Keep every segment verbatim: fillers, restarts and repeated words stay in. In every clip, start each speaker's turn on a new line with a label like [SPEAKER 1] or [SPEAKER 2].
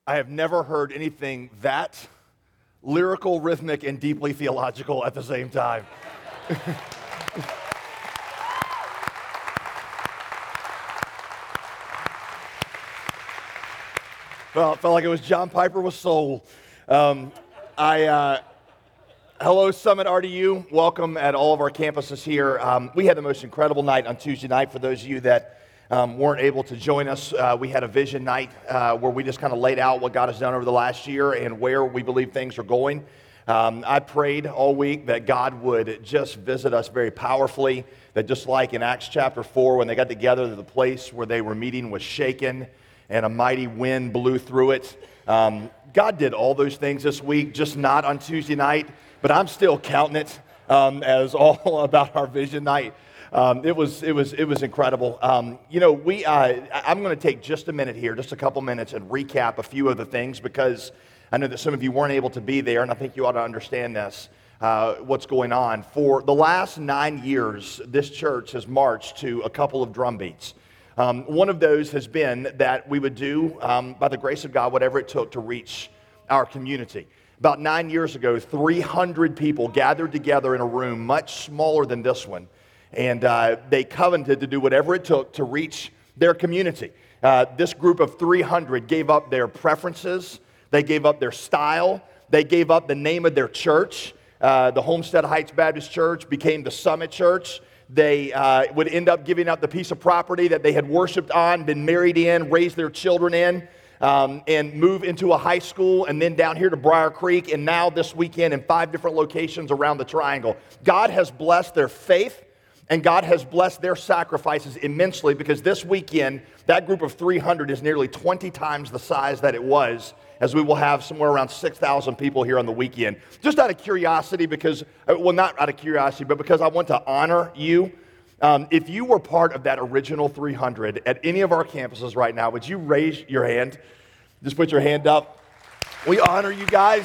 [SPEAKER 1] I have never heard anything that lyrical, rhythmic, and deeply theological at the same time. Well, it felt like it was John Piper with soul. Um, I, uh, hello, Summit R D U. Welcome at all of our campuses here. Um, we had the most incredible night on Tuesday night. For those of you that um, weren't able to join us, uh, we had a vision night uh, where we just kind of laid out what God has done over the last year and where we believe things are going. Um, I prayed all week that God would just visit us very powerfully, that just like in Acts chapter four, when they got together, the place where they were meeting was shaken and a mighty wind blew through it. Um, God did all those things this week, just not on Tuesday night, but I'm still counting it um, as all about our vision night. Um, it was it was it was incredible. Um, you know, we uh, I'm going to take just a minute here, just a couple minutes, and recap a few of the things because I know that some of you weren't able to be there, and I think you ought to understand this. Uh, what's going on? For the last nine years, this church has marched to a couple of drum beats. Um, one of those has been that we would do, um, by the grace of God, whatever it took to reach our community. About nine years ago, three hundred people gathered together in a room much smaller than this one, and uh, they covenanted to do whatever it took to reach their community. Uh, this group of three hundred gave up their preferences, they gave up their style, they gave up the name of their church. Uh, the Homestead Heights Baptist Church became the Summit Church. They uh, would end up giving up the piece of property that they had worshiped on, been married in, raised their children in, um, and move into a high school, and then down here to Briar Creek, and now this weekend in five different locations around the Triangle. God has blessed their faith, and God has blessed their sacrifices immensely, because this weekend, that group of three hundred is nearly twenty times the size that it was, as we will have somewhere around six thousand people here on the weekend. Just out of curiosity, because, well, not out of curiosity, but because I want to honor you. Um, if you were part of that original three hundred at any of our campuses right now, would you raise your hand? Just put your hand up. We honor you guys.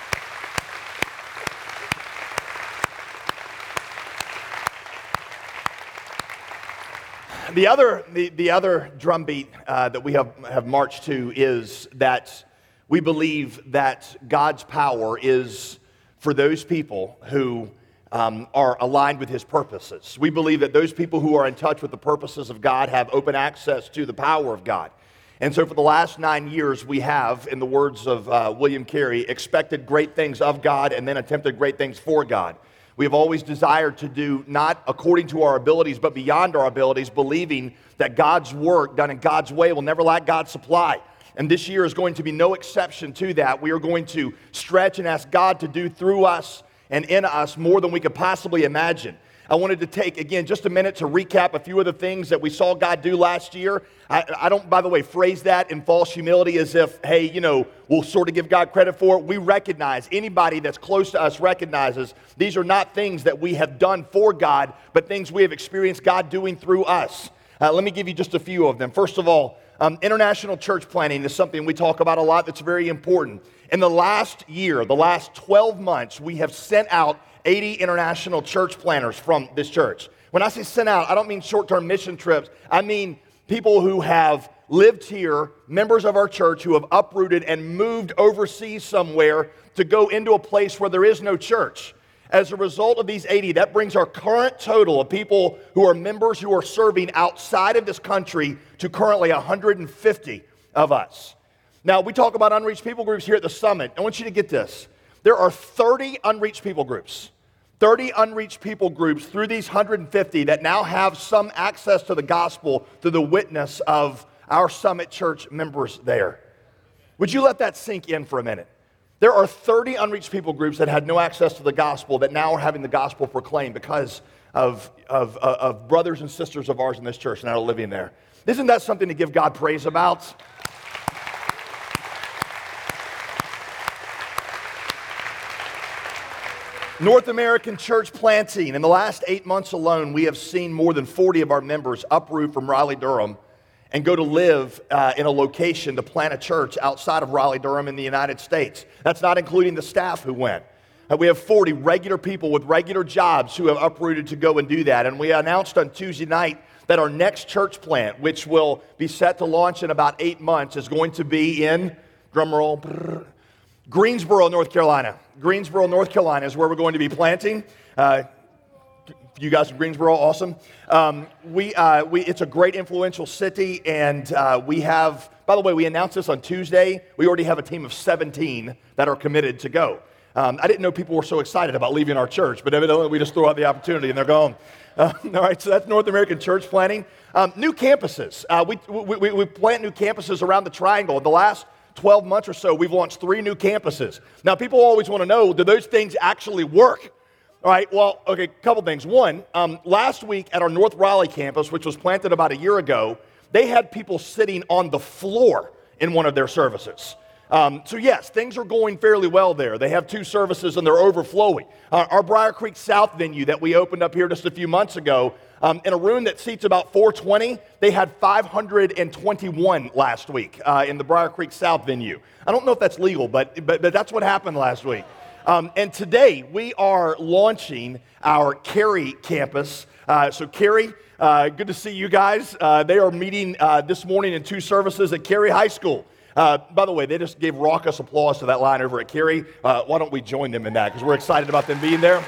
[SPEAKER 1] The other, the, the other drumbeat uh, that we have, have marched to is that we believe that God's power is for those people who um, are aligned with His purposes. We believe that those people who are in touch with the purposes of God have open access to the power of God. And so for the last nine years, we have, in the words of uh, William Carey, expected great things of God and then attempted great things for God. We have always desired to do not according to our abilities, but beyond our abilities, believing that God's work done in God's way will never lack God's supply. And this year is going to be no exception to that. We are going to stretch and ask God to do through us and in us more than we could possibly imagine. I wanted to take, again, just a minute to recap a few of the things that we saw God do last year. I, I don't, by the way, phrase that in false humility as if, hey, you know, we'll sort of give God credit for it. We recognize, anybody that's close to us recognizes these are not things that we have done for God, but things we have experienced God doing through us. Uh, let me give you just a few of them. First of all, um, international church planting is something we talk about a lot that's very important. In the last year, the last twelve months, we have sent out eighty international church planners from this church. When I say sent out, I don't mean short-term mission trips. I mean people who have lived here, members of our church who have uprooted and moved overseas somewhere to go into a place where there is no church. As a result of these eighty, that brings our current total of people who are members who are serving outside of this country to currently one hundred fifty of us. Now, we talk about unreached people groups here at the Summit. I want you to get this. There are thirty unreached people groups. thirty unreached people groups through these one hundred fifty that now have some access to the gospel through the witness of our Summit Church members there. Would you let that sink in for a minute? There are thirty unreached people groups that had no access to the gospel that now are having the gospel proclaimed because of, of, of, of brothers and sisters of ours in this church that are living there. Isn't that something to give God praise about? North American church planting. In the last eight months alone, we have seen more than forty of our members uproot from Raleigh-Durham and go to live uh, in a location to plant a church outside of Raleigh-Durham in the United States. That's not including the staff who went. Uh, we have forty regular people with regular jobs who have uprooted to go and do that. And we announced on Tuesday night that our next church plant, which will be set to launch in about eight months, is going to be in drum roll. Brrr. Greensboro, North Carolina. Greensboro, North Carolina is where we're going to be planting. Uh, you guys from Greensboro, awesome. Um, we, uh, we, it's a great influential city, and uh, we have, by the way, we announced this on Tuesday. We already have a team of seventeen that are committed to go. Um, I didn't know people were so excited about leaving our church, but evidently we just throw out the opportunity and they're gone. Uh, all right, so that's North American church planting. Um, new campuses. Uh, we, we, we, we plant new campuses around the triangle. The last twelve months or so, we've launched three new campuses. Now, people always want to know, do those things actually work? All right, well, okay, a couple things. One, um, last week at our North Raleigh campus, which was planted about a year ago, they had people sitting on the floor in one of their services. Um, so yes, things are going fairly well there. They have two services and they're overflowing. Uh, our Briar Creek South venue that we opened up here just a few months ago, um, in a room that seats about four twenty, they had five hundred twenty-one last week uh, in the Briar Creek South venue. I don't know if that's legal, but, but, but that's what happened last week. Um, and today we are launching our Cary campus. Uh, so Cary, uh, good to see you guys. Uh, they are meeting uh, this morning in two services at Cary High School. Uh, by the way, they just gave raucous applause to that line over at Cary. Uh, why don't we join them in that? Because we're excited about them being there.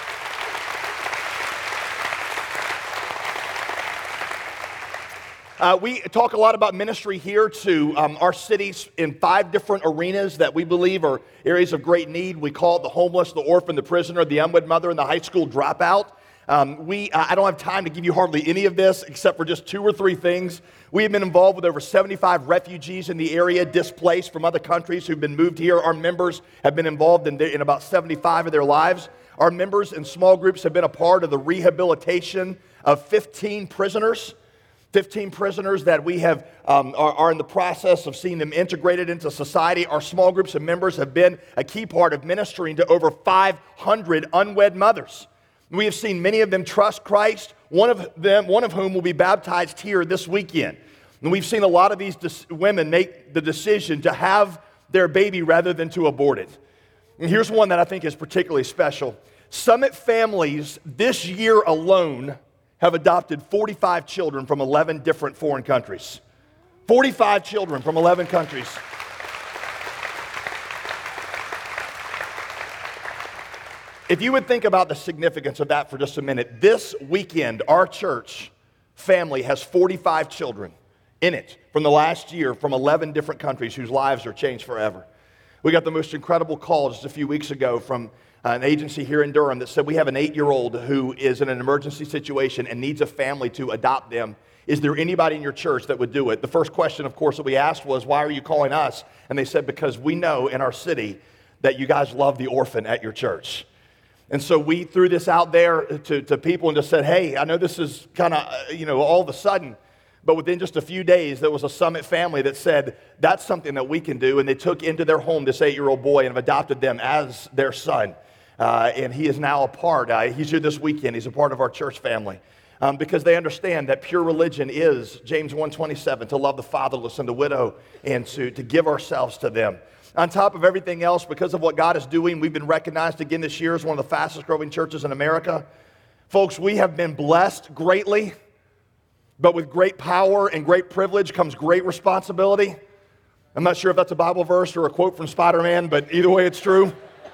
[SPEAKER 1] Uh, we talk a lot about ministry here to um, our cities in five different arenas that we believe are areas of great need. We call it the homeless, the orphan, the prisoner, the unwed mother, and the high school dropout. Um, we, uh, I don't have time to give you hardly any of this except for just two or three things. We have been involved with over seventy-five refugees in the area displaced from other countries who've been moved here. Our members have been involved in, the, in about seventy-five of their lives. Our members and small groups have been a part of the rehabilitation of fifteen prisoners. fifteen prisoners that we have um, are, are in the process of seeing them integrated into society. Our small groups of members have been a key part of ministering to over five hundred unwed mothers. We have seen many of them trust Christ, one of them, one of whom will be baptized here this weekend. And we've seen a lot of these dis- women make the decision to have their baby rather than to abort it. And here's one that I think is particularly special. Summit families this year alone have adopted forty-five children from eleven different foreign countries. forty-five children from eleven countries. If you would think about the significance of that for just a minute, this weekend, our church family has forty-five children in it from the last year from eleven different countries whose lives are changed forever. We got the most incredible call just a few weeks ago from an agency here in Durham that said we have an eight-year-old who is in an emergency situation and needs a family to adopt them. Is there anybody in your church that would do it? The first question, of course, that we asked was, why are you calling us? And they said, because we know in our city that you guys love the orphan at your church. And so we threw this out there to, to people and just said, hey, I know this is kind of, you know, all of a sudden, but within just a few days, there was a Summit family that said, that's something that we can do. And they took into their home this eight-year-old boy and have adopted them as their son. Uh, and he is now a part, uh, he's here this weekend, he's a part of our church family. Um, because they understand that pure religion is, James one twenty-seven, to love the fatherless and the widow and to, to give ourselves to them. On top of everything else, because of what God is doing, we've been recognized again this year as one of the fastest growing churches in America. Folks, we have been blessed greatly, but with great power and great privilege comes great responsibility. I'm not sure if that's a Bible verse or a quote from Spider-Man, but either way, it's true.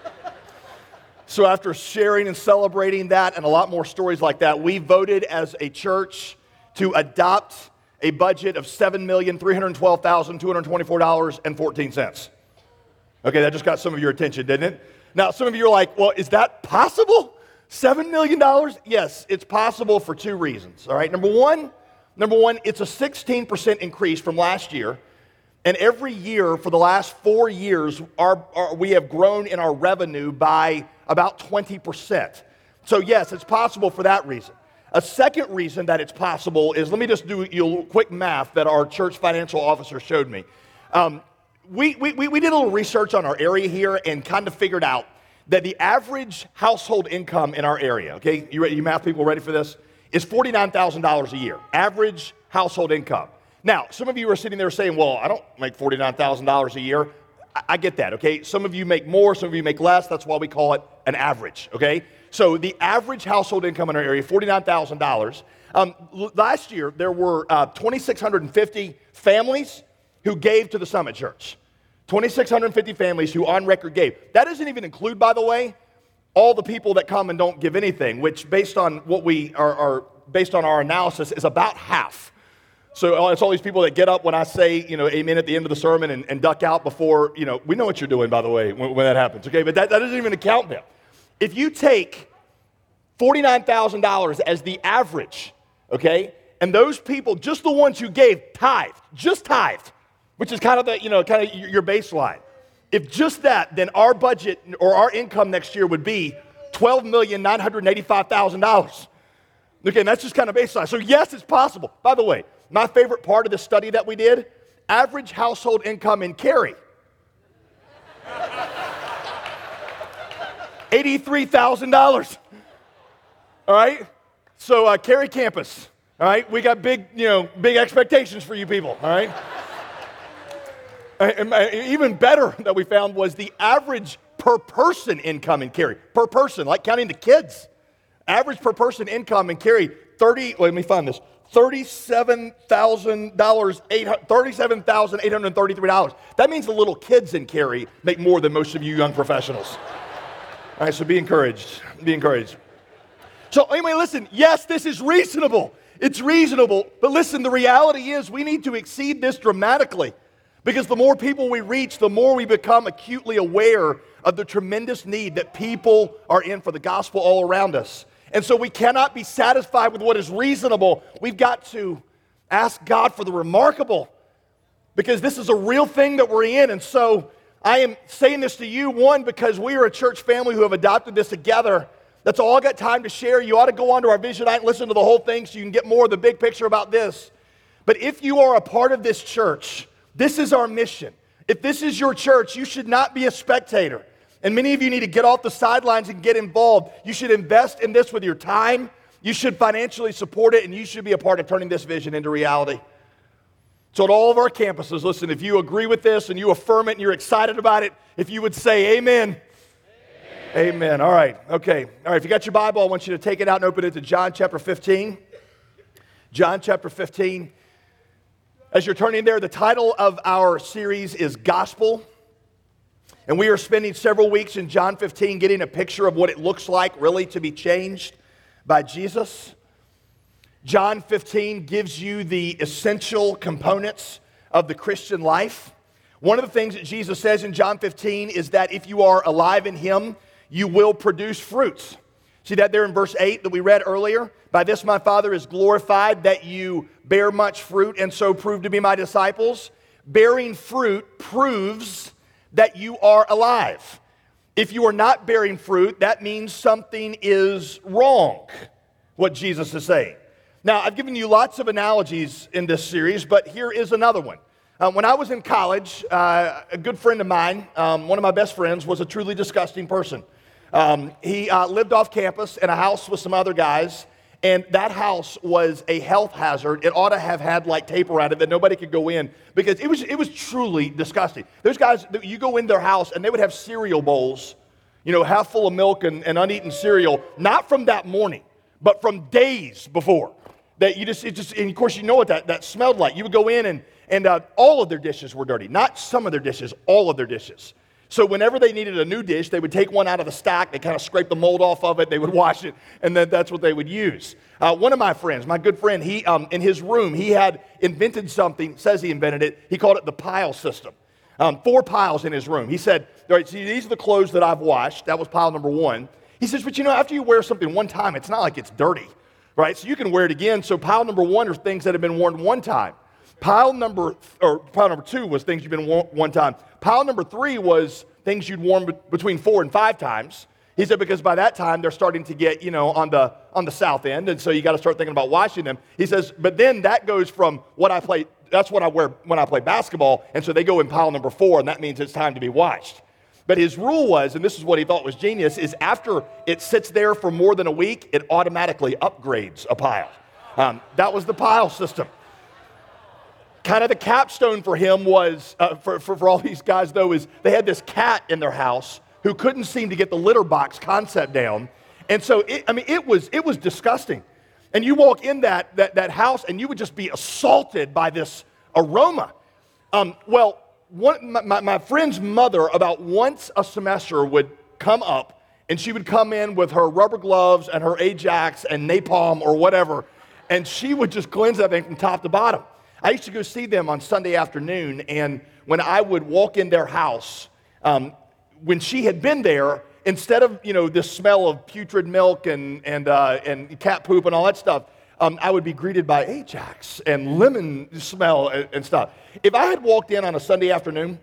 [SPEAKER 1] So after sharing and celebrating that and a lot more stories like that, we voted as a church to adopt a budget of seven million three hundred twelve thousand two hundred twenty-four dollars and fourteen cents. Okay, that just got some of your attention, didn't it? Now, some of you are like, well, is that possible? seven million dollars? Yes, it's possible for two reasons, all right? Number one, number one, it's a sixteen percent increase from last year. And every year for the last four years, our, our, we have grown in our revenue by about twenty percent. So yes, it's possible for that reason. A second reason that it's possible is, let me just do a quick math that our church financial officer showed me. Um, we, we, we did a little research on our area here and kind of figured out that the average household income in our area, okay, you, ready, you math people ready for this, is forty-nine thousand dollars a year, average household income. Now, some of you are sitting there saying, well, I don't make forty-nine thousand dollars a year. I, I get that, okay? Some of you make more, some of you make less. That's why we call it an average, okay? So the average household income in our area, forty-nine thousand dollars. Um, last year, there were uh, two thousand six hundred fifty families who gave to the Summit Church. two thousand six hundred fifty families who on record gave. That doesn't even include, by the way, all the people that come and don't give anything, which based on what we are, are based on our analysis is about half. So it's all these people that get up when I say, you know, amen at the end of the sermon and, and duck out before, you know, we know what you're doing, by the way, when, when that happens, okay? But that, that doesn't even account them. If you take forty-nine thousand dollars as the average, okay, and those people, just the ones who gave tithed, just tithed, which is kind of the, you know, kind of your baseline. If just that, then our budget or our income next year would be twelve million nine hundred eighty-five thousand dollars. Okay, and that's just kind of baseline. So yes, it's possible. By the way, my favorite part of the study that we did, average household income in Cary. eighty-three thousand dollars. All right? So uh, Cary campus, all right? We got big, you know, big expectations for you people, all right? And even better that we found was the average per person income in Cary. Per person, like counting the kids. Average per person income in Cary, thirty, let me find this, thirty-seven thousand eight hundred thirty-three dollars. That means the little kids in Cary make more than most of you young professionals. All right, so be encouraged, be encouraged. So anyway, listen, yes, this is reasonable. It's reasonable, but listen, the reality is we need to exceed this dramatically. Because the more people we reach, the more we become acutely aware of the tremendous need that people are in for the gospel all around us. And so we cannot be satisfied with what is reasonable. We've got to ask God for the remarkable, because this is a real thing that we're in. And so I am saying this to you, one, because we are a church family who have adopted this together. That's all I got time to share. You ought to go on to our Vision Night and listen to the whole thing so you can get more of the big picture about this. But if you are a part of this church, this is our mission. If this is your church, you should not be a spectator. And many of you need to get off the sidelines and get involved. You should invest in this with your time. You should financially support it, and you should be a part of turning this vision into reality. So at all of our campuses, listen, if you agree with this and you affirm it and you're excited about it, if you would say amen. Amen. Amen. All right. Okay. All right. If you got your Bible, I want you to take it out and open it to John chapter fifteen. John chapter fifteen. As you're turning there, the title of our series is Gospel. And we are spending several weeks in John fifteen getting a picture of what it looks like really to be changed by Jesus. John fifteen gives you the essential components of the Christian life. One of the things that Jesus says in John fifteen is that if you are alive in Him, you will produce fruits. See that there in verse eight that we read earlier? By this my Father is glorified, that you bear much fruit and so prove to be my disciples. Bearing fruit proves that you are alive. If you are not bearing fruit, that means something is wrong, what Jesus is saying. Now, I've given you lots of analogies in this series, but here is another one. Uh, when I was in college, uh, a good friend of mine, um, one of my best friends, was a truly disgusting person. Um, he uh, lived off campus in a house with some other guys, and that house was a health hazard. It ought to have had like tape around it that nobody could go in, because it was it was truly disgusting. There's guys, you go in their house and they would have cereal bowls, you know, half full of milk and, and uneaten cereal, not from that morning, but from days before. That you just, it just, and of course you know what that, that smelled like. You would go in and, and uh, all of their dishes were dirty. Not some of their dishes, all of their dishes. So whenever they needed a new dish, they would take one out of the stack, they kind of scrape the mold off of it, they would wash it, and then that's what they would use. Uh, one of my friends, my good friend, he um, in his room, he had invented something, says he invented it, he called it the pile system. Um, four piles in his room. He said, all right, see, these are the clothes that I've washed. That was pile number one. He says, but you know, after you wear something one time, it's not like it's dirty, right? So you can wear it again. So pile number one are things that have been worn one time. Pile number, or pile number two was things you've been worn one time. Pile number three was things you'd worn be- between four and five times. He said, because by that time, they're starting to get, you know, on the on the south end, and so you got to start thinking about washing them. He says, but then that goes from what I play, that's what I wear when I play basketball, and so they go in pile number four, and that means it's time to be washed. But his rule was, and this is what he thought was genius, is after it sits there for more than a week, it automatically upgrades a pile. Um, that was the pile system. Kind of the capstone for him was, uh, for, for, for all these guys though, is they had this cat in their house who couldn't seem to get the litter box concept down. And so, it, I mean, it was it was disgusting. And you walk in that, that, that house and you would just be assaulted by this aroma. Um, well, one, my, my, my friend's mother, about once a semester, would come up, and she would come in with her rubber gloves and her Ajax and napalm or whatever, and she would just cleanse that thing from top to bottom. I used to go see them on Sunday afternoon, and when I would walk in their house, um, when she had been there, instead of, you know, this smell of putrid milk and and uh, and cat poop and all that stuff, um, I would be greeted by Ajax and lemon smell and, and stuff. If I had walked in on a Sunday afternoon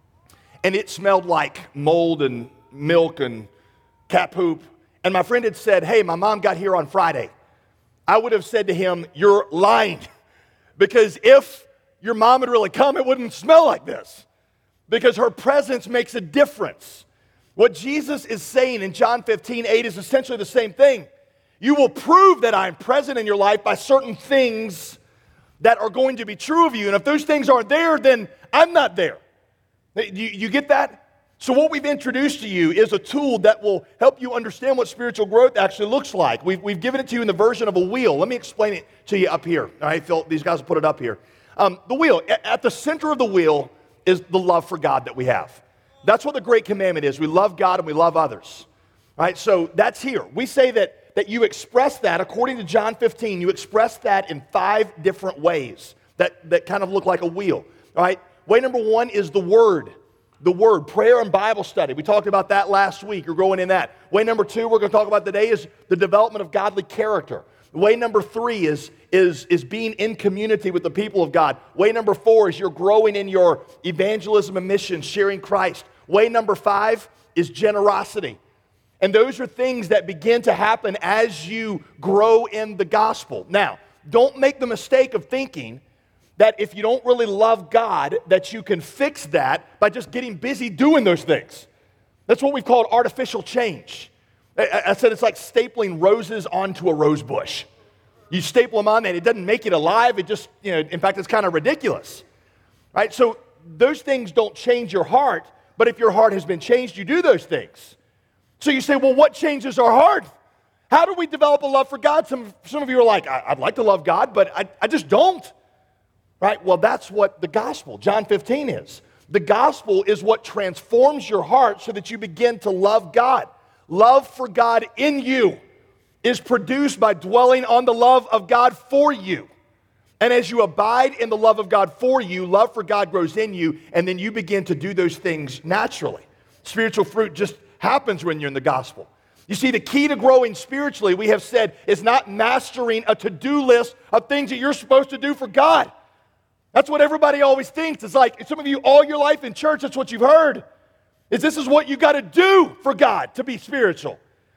[SPEAKER 1] and it smelled like mold and milk and cat poop, and my friend had said, "Hey, my mom got here on Friday," I would have said to him, "You're lying." Because if your mom had really come, it wouldn't smell like this. Because her presence makes a difference. What Jesus is saying in John fifteen eight is essentially the same thing. You will prove that I'm present in your life by certain things that are going to be true of you. And if those things aren't there, then I'm not there. You, you get that? So what we've introduced to you is a tool that will help you understand what spiritual growth actually looks like. We've, we've given it to you in the version of a wheel. Let me explain it to you up here. All right, Phil, these guys will put it up here. Um, the wheel, at the center of the wheel is the love for God that we have. That's what the great commandment is. We love God and we love others. All right, so that's here. We say that, that you express that, according to John fifteen, you express that in five different ways that, that kind of look like a wheel. All right, way number one is the Word. The Word, prayer and Bible study. We talked about that last week. You're growing in that. Way number two we're going to talk about today is the development of godly character. Way number three is, is, is being in community with the people of God. Way number four is you're growing in your evangelism and mission, sharing Christ. Way number five is generosity. And those are things that begin to happen as you grow in the gospel. Now, don't make the mistake of thinking that if you don't really love God, that you can fix that by just getting busy doing those things. That's what we've called artificial change. I, I said it's like stapling roses onto a rose bush. You staple them on and it doesn't make it alive. It just, you know, in fact, it's kind of ridiculous. Right? So those things don't change your heart, but if your heart has been changed, you do those things. So you say, well, what changes our heart? How do we develop a love for God? Some, some of you are like, I, I'd like to love God, but I, I just don't. Right? Well, that's what the gospel, John fifteen, is. The gospel is what transforms your heart so that you begin to love God. Love for God in you is produced by dwelling on the love of God for you. And as you abide in the love of God for you, love for God grows in you, and then you begin to do those things naturally. Spiritual fruit just happens when you're in the gospel. You see, the key to growing spiritually, we have said, is not mastering a to-do list of things that you're supposed to do for God. That's what everybody always thinks. It's like, some of you all your life in church, that's what you've heard, is this is what you got to do for God to be spiritual.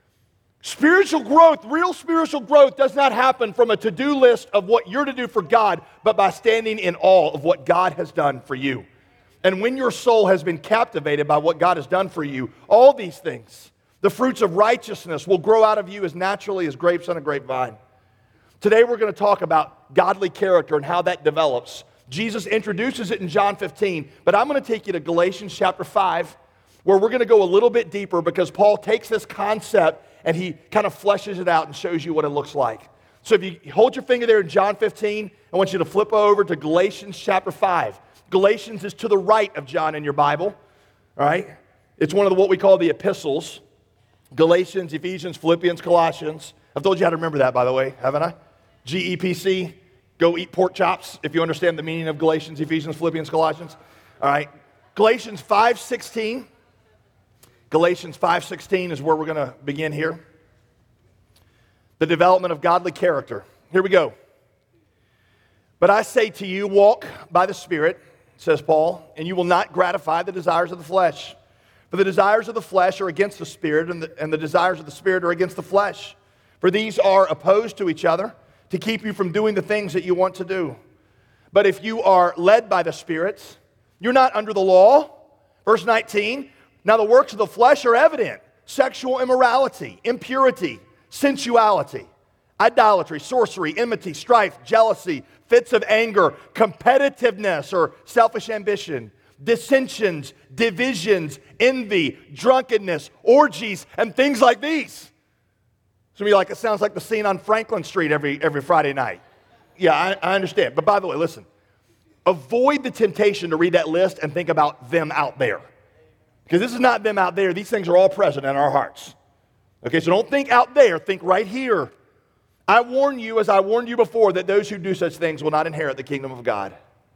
[SPEAKER 1] Spiritual growth, real spiritual growth does not happen from a to-do list of what you're to do for God, but by standing in awe of what God has done for you. And when your soul has been captivated by what God has done for you, all these things, the fruits of righteousness will grow out of you as naturally as grapes on a grapevine. Today we're going to talk about godly character and how that develops. Jesus introduces it in John fifteen, but I'm going to take you to Galatians chapter five, where we're going to go a little bit deeper because Paul takes this concept and he kind of fleshes it out and shows you what it looks like. So if you hold your finger there in John fifteen, I want you to flip over to Galatians chapter five. Galatians is to the right of John in your Bible, all right? It's one of the, what we call the epistles. Galatians, Ephesians, Philippians, Colossians. I've told you how to remember that, by the way, haven't I? G E P C. Go eat pork chops if you understand the meaning of Galatians, Ephesians, Philippians, Colossians. All right. Galatians five sixteen. Galatians five sixteen is where we're going to begin here. The development of godly character. Here we go. But I say to you, walk by the Spirit, says Paul, and you will not gratify the desires of the flesh. For the desires of the flesh are against the Spirit, and the, and the desires of the Spirit are against the flesh. For these are opposed to each other, to keep you from doing the things that you want to do. But if you are led by the Spirit, you're not under the law. Verse nineteen, now the works of the flesh are evident: sexual immorality, impurity, sensuality, idolatry, sorcery, enmity, strife, jealousy, fits of anger, competitiveness or selfish ambition, dissensions, divisions, envy, drunkenness, orgies, and things like these. Some of you like, it sounds like the scene on Franklin Street every, every Friday night. Yeah, I, I understand. But by the way, listen. avoid the temptation to read that list and think about them out there. Because this is not them out there. These things are all present in our hearts. Okay, so don't think out there. Think right here. I warn you, as I warned you before, that those who do such things will not inherit the kingdom of God.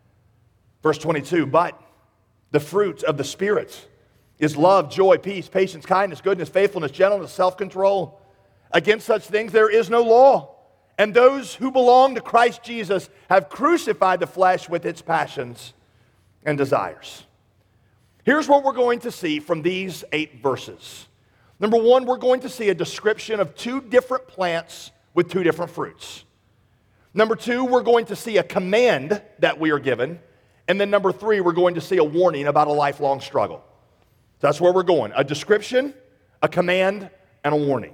[SPEAKER 1] Verse twenty-two, but the fruit of the Spirit is love, joy, peace, patience, kindness, goodness, faithfulness, gentleness, self-control. Against such things there is no law. And those who belong to Christ Jesus have crucified the flesh with its passions and desires. Here's what we're going to see from these eight verses. Number one, we're going to see a description of two different plants with two different fruits. Number two, we're going to see a command that we are given. And then number three, we're going to see a warning about a lifelong struggle. So that's where we're going. A description, a command, and a warning.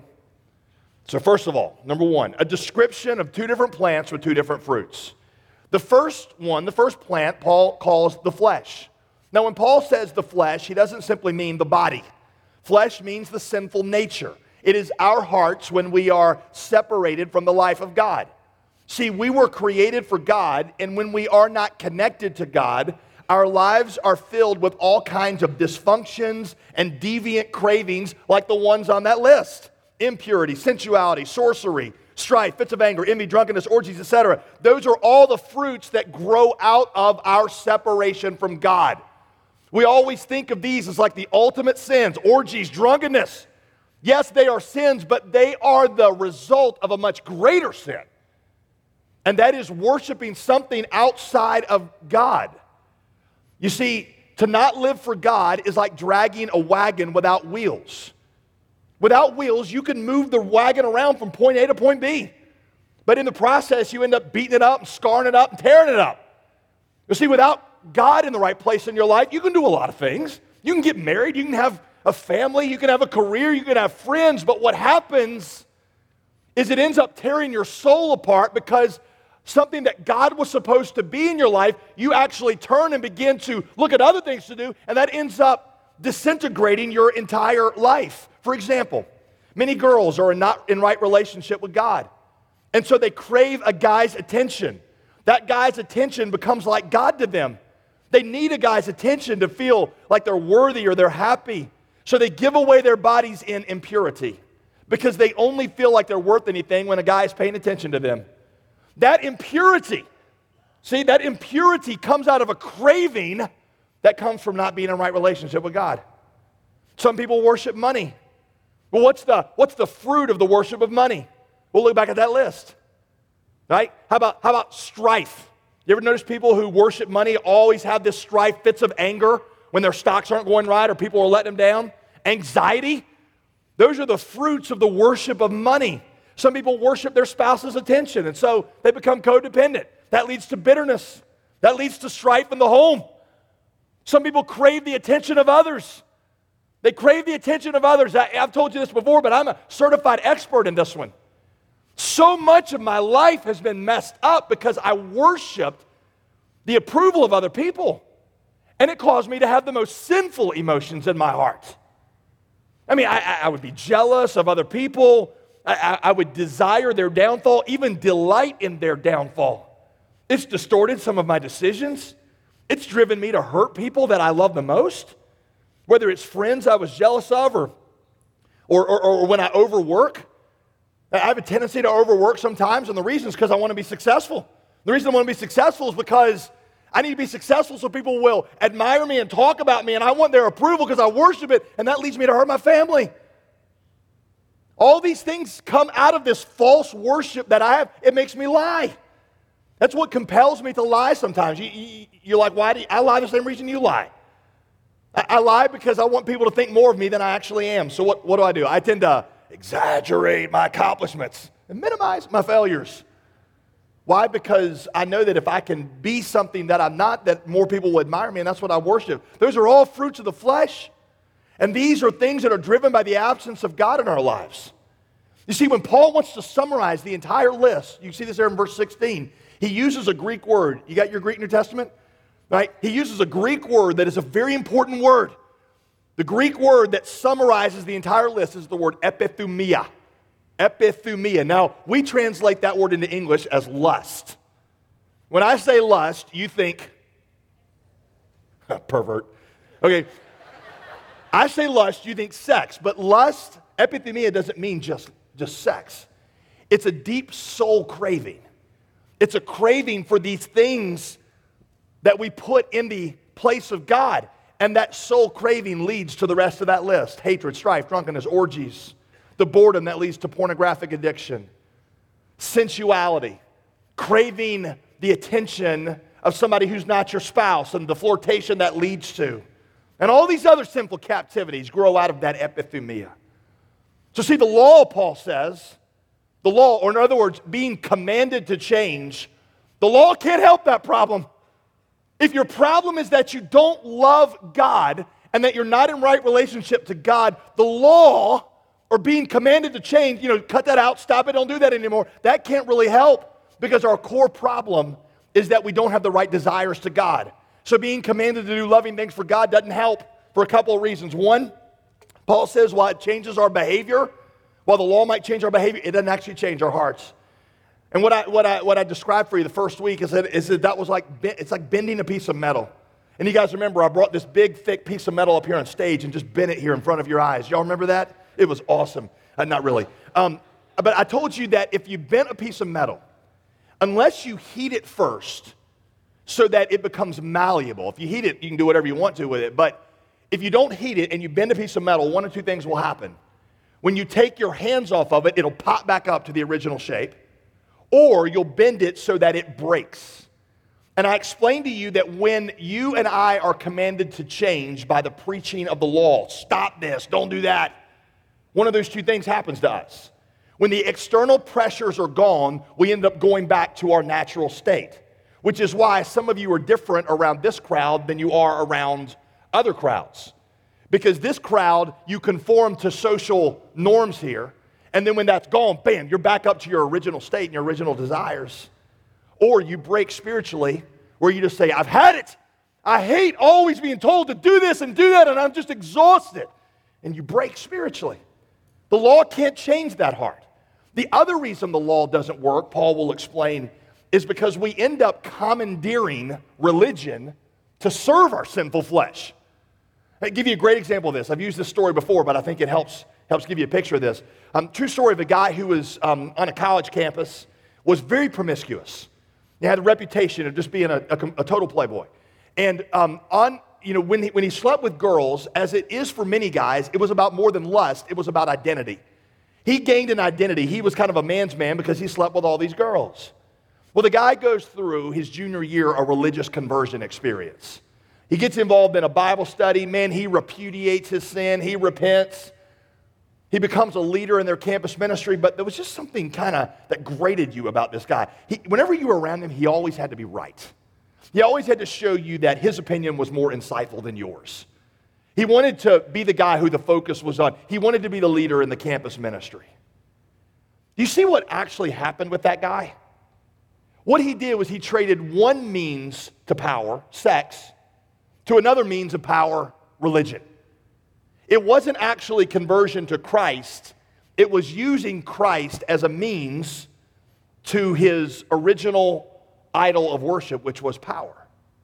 [SPEAKER 1] So first of all, number one, a description of two different plants with two different fruits. The first one, the first plant, Paul calls the flesh. Now, when Paul says the flesh, he doesn't simply mean the body. Flesh means the sinful nature. It is our hearts when we are separated from the life of God. See, we were created for God, and when we are not connected to God, our lives are filled with all kinds of dysfunctions and deviant cravings like the ones on that list. Impurity, sensuality, sorcery, strife, fits of anger, envy, drunkenness, orgies, et cetera. Those are all the fruits that grow out of our separation from God. We always think of these as like the ultimate sins, orgies, drunkenness. Yes, they are sins, but they are the result of a much greater sin. And that is worshiping something outside of God. You see, to not live for God is like dragging a wagon without wheels. Without wheels, you can move the wagon around from point A to point B. But in the process, you end up beating it up, and scarring it up, and tearing it up. You see, without God in the right place in your life, you can do a lot of things. You can get married, you can have a family, you can have a career, you can have friends. But what happens is it ends up tearing your soul apart because something that God was supposed to be in your life, you actually turn and begin to look at other things to do, and that ends up disintegrating your entire life. For example, many girls are not in right relationship with God, and so they crave a guy's attention. That guy's attention becomes like God to them. They need a guy's attention to feel like they're worthy or they're happy, so they give away their bodies in impurity because they only feel like they're worth anything when a guy is paying attention to them. That impurity, see, that impurity comes out of a craving that comes from not being in a right relationship with God. Some people worship money. Well, what's the, what's the fruit of the worship of money? We'll look back at that list, right? How about, how about strife? You ever notice people who worship money always have this strife, fits of anger when their stocks aren't going right or people are letting them down? Anxiety? Those are the fruits of the worship of money. Some people worship their spouse's attention, and so they become codependent. That leads to bitterness. That leads to strife in the home. Some people crave the attention of others. They crave the attention of others. I, I've told you this before, but I'm a certified expert in this one. So much of my life has been messed up because I worshiped the approval of other people. And it caused me to have the most sinful emotions in my heart. I mean, I, I would be jealous of other people. I, I would desire their downfall, even delight in their downfall. It's distorted some of my decisions. It's driven me to hurt people that I love the most, whether it's friends I was jealous of or, or, or, or when I overwork. I have a tendency to overwork sometimes, and the reason is because I want to be successful. The reason I want to be successful is because I need to be successful so people will admire me and talk about me, and I want their approval because I worship it, and that leads me to hurt my family. All these things come out of this false worship that I have. It makes me lie. That's what compels me to lie sometimes. You, you, you're like, why do you, I lie the same reason you lie. I, I lie because I want people to think more of me than I actually am. So what, what do I do? I tend to exaggerate my accomplishments and minimize my failures. Why? Because I know that if I can be something that I'm not, that more people will admire me, and that's what I worship. Those are all fruits of the flesh. And these are things that are driven by the absence of God in our lives. You see, when Paul wants to summarize the entire list, you see this there in verse sixteen, he uses a Greek word. You got your Greek in your Testament? Right? He uses a Greek word that is a very important word. The Greek word that summarizes the entire list is the word epithumia. Epithumia. Now, we translate that word into English as lust. When I say lust, you think Pervert. Okay. I say lust, you think sex, but lust, epithumia, doesn't mean just, just sex. It's a deep soul craving. It's a craving for these things that we put in the place of God. And that soul craving leads to the rest of that list. Hatred, strife, drunkenness, orgies, the boredom that leads to pornographic addiction, sensuality, craving the attention of somebody who's not your spouse, and the flirtation that leads to. And all these other sinful captivities grow out of that epithumia. So see, the law, Paul says, the law, or in other words, being commanded to change, the law can't help that problem. If your problem is that you don't love God and that you're not in right relationship to God, the law, or being commanded to change, you know, cut that out, stop it, don't do that anymore, that can't really help, because our core problem is that we don't have the right desires to God. So being commanded to do loving things for God doesn't help for a couple of reasons. One, Paul says while it changes our behavior, while the law might change our behavior, it doesn't actually change our hearts. And what I what I what I described for you the first week is that is that, that was like it's like bending a piece of metal. And you guys remember I brought this big thick piece of metal up here on stage and just bent it here in front of your eyes. Y'all remember that? It was awesome. Uh, not really. Um, but I told you that if you bent a piece of metal, unless you heat it first, so that it becomes malleable. If you heat it, you can do whatever you want to with it. But if you don't heat it and you bend a piece of metal, one or two things will happen. When you take your hands off of it, it'll pop back up to the original shape. Or you'll bend it so that it breaks. And I explained to you that when you and I are commanded to change by the preaching of the law, stop this, don't do that, one of those two things happens to us. When the external pressures are gone, we end up going back to our natural state. Which is why some of you are different around this crowd than you are around other crowds. Because this crowd, you conform to social norms here, and then when that's gone, bam, you're back up to your original state and your original desires. Or you break spiritually, where you just say, I've had it. I hate always being told to do this and do that, and I'm just exhausted. And you break spiritually. The law can't change that heart. The other reason the law doesn't work, Paul will explain, is because we end up commandeering religion to serve our sinful flesh. I'll give you a great example of this. I've used this story before, but I think it helps, helps give you a picture of this. Um, true story of a guy who was um, on a college campus, was very promiscuous. He had a reputation of just being a, a, a total playboy. And um, on, you know, when he, when he slept with girls, as it is for many guys, it was about more than lust, it was about identity. He gained an identity. He was kind of a man's man because he slept with all these girls. Well, the guy goes through his junior year a religious conversion experience. He gets involved in a Bible study. Man, he repudiates his sin. He repents. He becomes a leader in their campus ministry. But there was just something kind of that grated you about this guy. He, whenever you were around him, he always had to be right. He always had to show you that his opinion was more insightful than yours. He wanted to be the guy who the focus was on. He wanted to be the leader in the campus ministry. Do you see what actually happened with that guy? What he did was he traded one means to power, sex, to another means of power, religion. It wasn't actually conversion to Christ. It was using Christ as a means to his original idol of worship, which was power.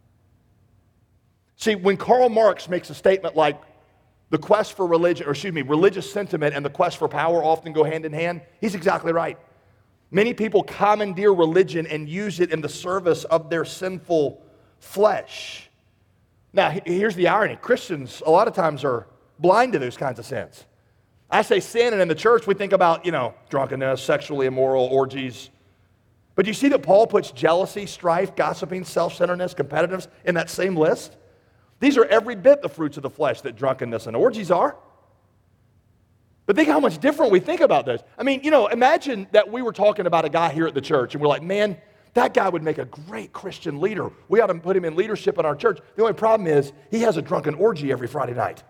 [SPEAKER 1] See, when Karl Marx makes a statement like the quest for religion, or excuse me, religious sentiment and the quest for power often go hand in hand, he's exactly right. Many people commandeer religion and use it in the service of their sinful flesh. Now, here's the irony. Christians, a lot of times, are blind to those kinds of sins. I say sin, and in the church, we think about, you know, drunkenness, sexually immoral, orgies. But you see that Paul puts jealousy, strife, gossiping, self-centeredness, competitiveness in that same list? These are every bit the fruits of the flesh that drunkenness and orgies are. But think how much different we think about those. I mean, you know, imagine that we were talking about a guy here at the church, and we're like, man, that guy would make a great Christian leader. We ought to put him in leadership in our church. The only problem is he has a drunken orgy every Friday night.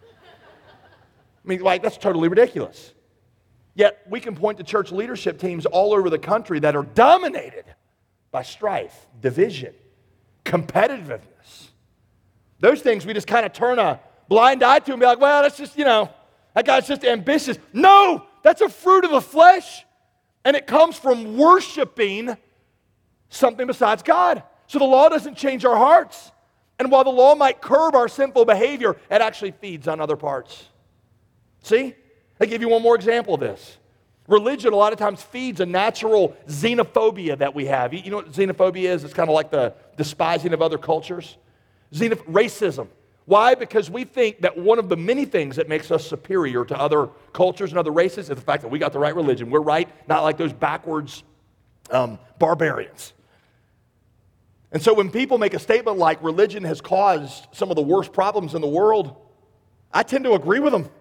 [SPEAKER 1] I mean, like, that's totally ridiculous. Yet we can point to church leadership teams all over the country that are dominated by strife, division, competitiveness. Those things we just kind of turn a blind eye to and be like, well, that's just, you know, that guy's just ambitious. No, that's a fruit of the flesh, and it comes from worshiping something besides God. So the law doesn't change our hearts. And while the law might curb our sinful behavior, it actually feeds on other parts. See? I give you one more example of this. Religion a lot of times feeds a natural xenophobia that we have. You you know what xenophobia is? It's kind of like the despising of other cultures. Xenoph- racism. Why? Because we think that one of the many things that makes us superior to other cultures and other races is the fact that we got the right religion. We're right, not like those backwards um, barbarians. And so when people make a statement like religion has caused some of the worst problems in the world, I tend to agree with them.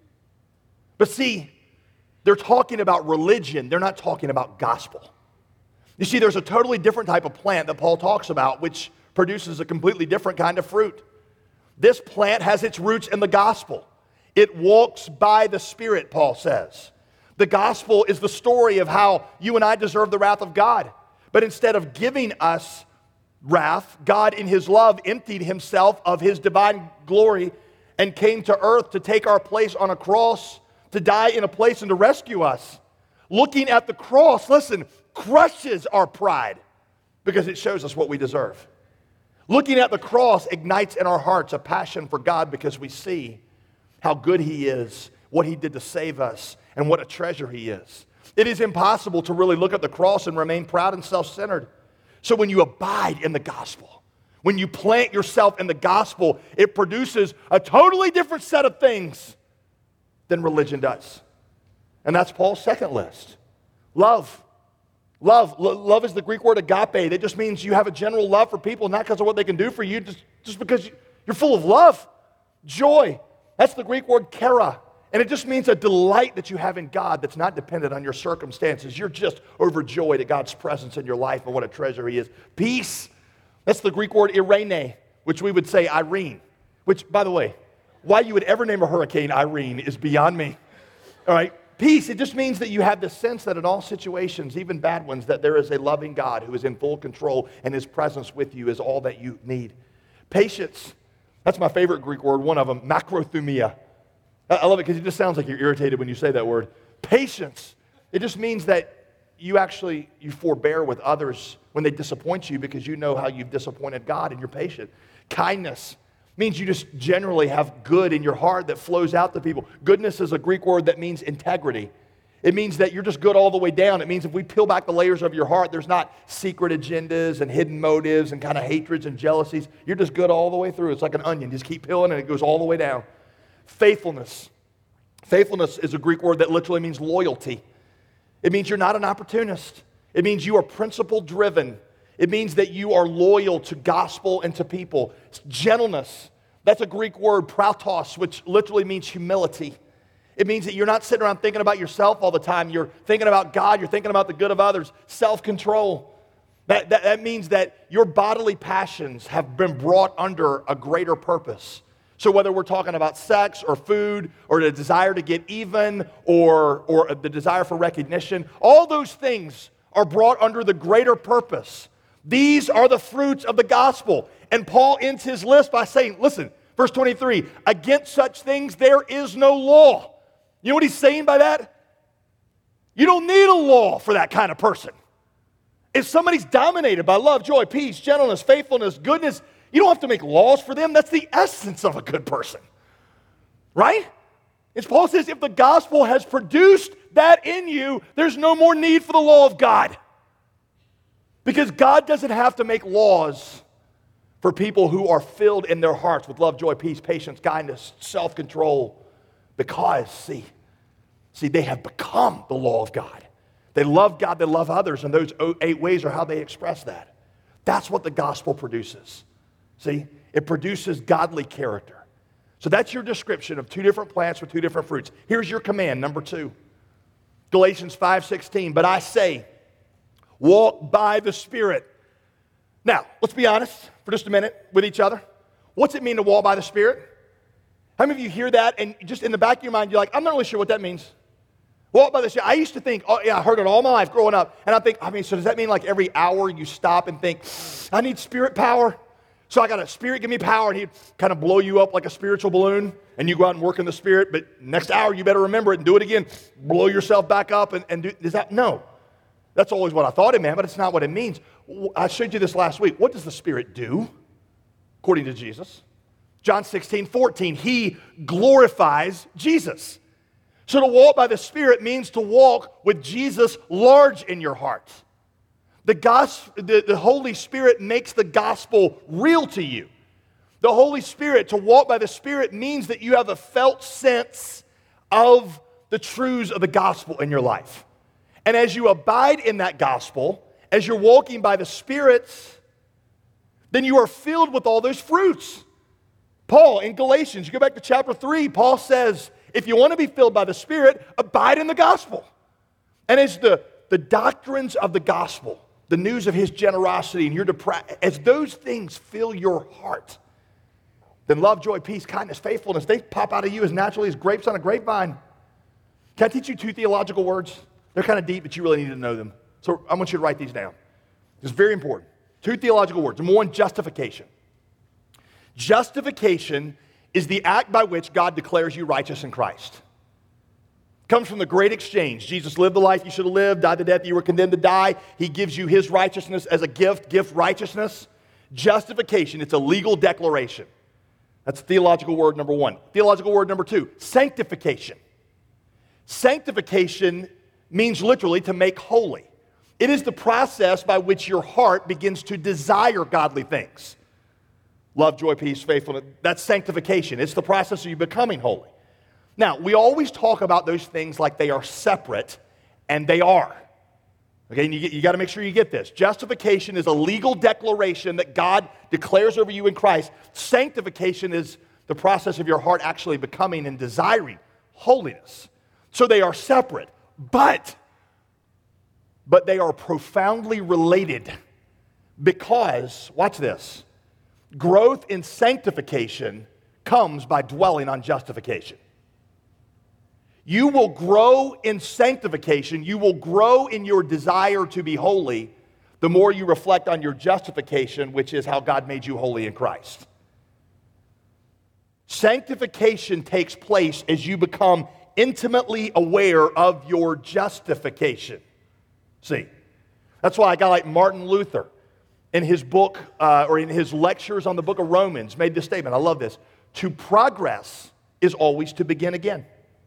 [SPEAKER 1] But see, they're talking about religion. They're not talking about gospel. You see, there's a totally different type of plant that Paul talks about, which produces a completely different kind of fruit. This plant has its roots in the gospel. It walks by the Spirit, Paul says. The gospel is the story of how you and I deserve the wrath of God. But instead of giving us wrath, God in his love emptied himself of his divine glory and came to earth to take our place on a cross, to die in a place and to rescue us. Looking at the cross, listen, crushes our pride because it shows us what we deserve. Looking at the cross ignites in our hearts a passion for God because we see how good he is, what he did to save us, and what a treasure he is. It is impossible to really look at the cross and remain proud and self-centered. So when you abide in the gospel, when you plant yourself in the gospel, it produces a totally different set of things than religion does. And that's Paul's second list. Love. Love. L- love is the Greek word agape. That just means you have a general love for people, not because of what they can do for you, just, just because you're full of love. Joy. That's the Greek word chara. And it just means a delight that you have in God that's not dependent on your circumstances. You're just overjoyed at God's presence in your life and what a treasure he is. Peace. That's the Greek word irene, which we would say Irene. Which, by the way, why you would ever name a hurricane Irene is beyond me. All right? Peace, it just means that you have the sense that in all situations, even bad ones, that there is a loving God who is in full control and his presence with you is all that you need. Patience. That's my favorite Greek word, one of them, macrothumia. I love it because it just sounds like you're irritated when you say that word. Patience. It just means that you actually, you forbear with others when they disappoint you because you know how you've disappointed God and you're patient. Kindness means you just generally have good in your heart that flows out to people. Goodness is a Greek word that means integrity. It means that you're just good all the way down. It means if we peel back the layers of your heart, there's not secret agendas and hidden motives and kind of hatreds and jealousies. You're just good all the way through. It's like an onion. Just keep peeling and it goes all the way down. Faithfulness. Faithfulness is a Greek word that literally means loyalty. It means you're not an opportunist. It means you are principle driven. It means that you are loyal to gospel and to people. Gentleness. That's a Greek word, prautos, which literally means humility. It means that you're not sitting around thinking about yourself all the time. You're thinking about God. You're thinking about the good of others. Self-control. That, that, that means that your bodily passions have been brought under a greater purpose. So whether we're talking about sex or food or the desire to get even or, or the desire for recognition, all those things are brought under the greater purpose. These are the fruits of the gospel. And Paul ends his list by saying, listen, verse twenty-three, against such things there is no law. You know what he's saying by that? You don't need a law for that kind of person. If somebody's dominated by love, joy, peace, gentleness, faithfulness, goodness, you don't have to make laws for them. That's the essence of a good person. Right? As Paul says, if the gospel has produced that in you, there's no more need for the law of God. Because God doesn't have to make laws for people who are filled in their hearts with love, joy, peace, patience, kindness, self-control. Because, see, see, they have become the law of God. They love God, they love others, and those eight ways are how they express that. That's what the gospel produces. See, it produces godly character. So that's your description of two different plants with two different fruits. Here's your command, number two. Galatians five sixteen, but I say, walk by the Spirit. Now, let's be honest for just a minute with each other. What's it mean to walk by the Spirit? How many of you hear that and just in the back of your mind, you're like, I'm not really sure what that means. Walk by the Spirit. I used to think, oh yeah, I heard it all my life growing up. And I think, I mean, so does that mean like every hour you stop and think, I need Spirit power? So I got a Spirit, give me power, and he'd kind of blow you up like a spiritual balloon, and you go out and work in the Spirit, but next hour you better remember it and do it again. Blow yourself back up and, and do, is that, no. That's always what I thought it meant, but it's not what it means. I showed you this last week. What does the Spirit do? according to Jesus. John sixteen, fourteen, he glorifies Jesus. So to walk by the Spirit means to walk with Jesus large in your heart. The, gospel, the, the Holy Spirit makes the gospel real to you. The Holy Spirit, to walk by the Spirit means that you have a felt sense of the truths of the gospel in your life. And as you abide in that gospel, as you're walking by the Spirit, then you are filled with all those fruits. Paul, in Galatians, you go back to chapter three, Paul says, if you want to be filled by the Spirit, abide in the gospel. And as the, the doctrines of the gospel, the news of his generosity and your depra- as those things fill your heart, then love, joy, peace, kindness, faithfulness, they pop out of you as naturally as grapes on a grapevine. Can I teach you two theological words? They're kind of deep, but you really need to know them. So I want you to write these down. It's very important. Two theological words. Number one, justification. Justification is the act by which God declares you righteous in Christ. It comes from the great exchange. Jesus lived the life you should have lived, died the death you were condemned to die. He gives you his righteousness as a gift, gift righteousness. Justification, it's a legal declaration. That's theological word number one. Theological word number two, sanctification. Sanctification means literally to make holy. It is the process by which your heart begins to desire godly things. Love, joy, peace, faithfulness. That's sanctification. It's the process of you becoming holy. Now, we always talk about those things like they are separate, and they are. Okay, and you, you got to make sure you get this. Justification is a legal declaration that God declares over you in Christ. Sanctification is the process of your heart actually becoming and desiring holiness. So they are separate, but, but they are profoundly related because, watch this, growth in sanctification comes by dwelling on justification. You will grow in sanctification, you will grow in your desire to be holy the more you reflect on your justification, which is how God made you holy in Christ. Sanctification takes place as you become intimately aware of your justification. See, that's why a guy like Martin Luther, in his book, uh, or in his lectures on the book of Romans, made this statement. I love this. To progress is always to begin again.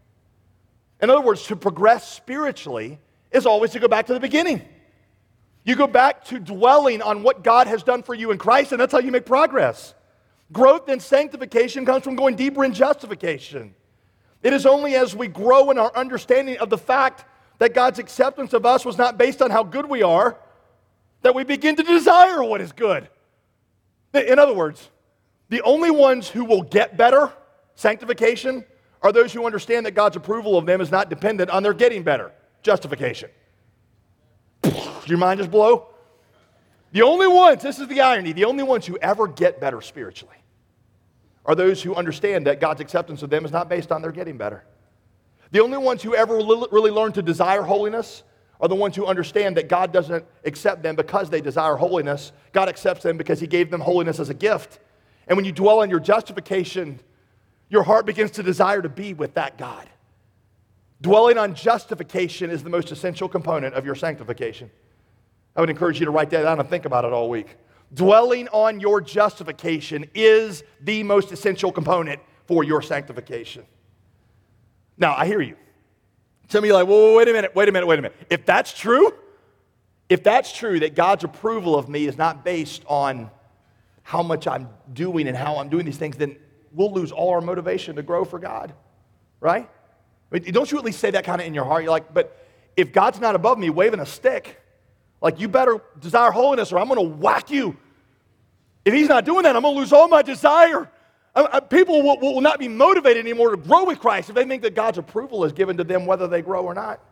[SPEAKER 1] In other words, to progress spiritually is always to go back to the beginning. You go back to dwelling on what God has done for you in Christ, and that's how you make progress. Growth in sanctification comes from going deeper in justification. It is only as we grow in our understanding of the fact that God's acceptance of us was not based on how good we are, that we begin to desire what is good. In other words, the only ones who will get better, sanctification, are those who understand that God's approval of them is not dependent on their getting better, justification. Did your mind just blow? The only ones, this is the irony, the only ones who ever get better spiritually are those who understand that God's acceptance of them is not based on their getting better. The only ones who ever really learn to desire holiness are the ones who understand that God doesn't accept them because they desire holiness. God accepts them because he gave them holiness as a gift. And when you dwell on your justification, your heart begins to desire to be with that God. Dwelling on justification is the most essential component of your sanctification. I would encourage you to write that down and think about it all week. Dwelling on your justification is the most essential component for your sanctification. Now, I hear you. Some of you are like, whoa, wait a minute, wait a minute, wait a minute. If that's true, if that's true, that God's approval of me is not based on how much I'm doing and how I'm doing these things, then we'll lose all our motivation to grow for God, right? I mean, don't you at least say that kind of in your heart? You're like, but if God's not above me waving a stick, like you better desire holiness or I'm going to whack you. If he's not doing that, I'm going to lose all my desire. I, I, people will, will not be motivated anymore to grow with Christ if they think that God's approval is given to them whether they grow or not.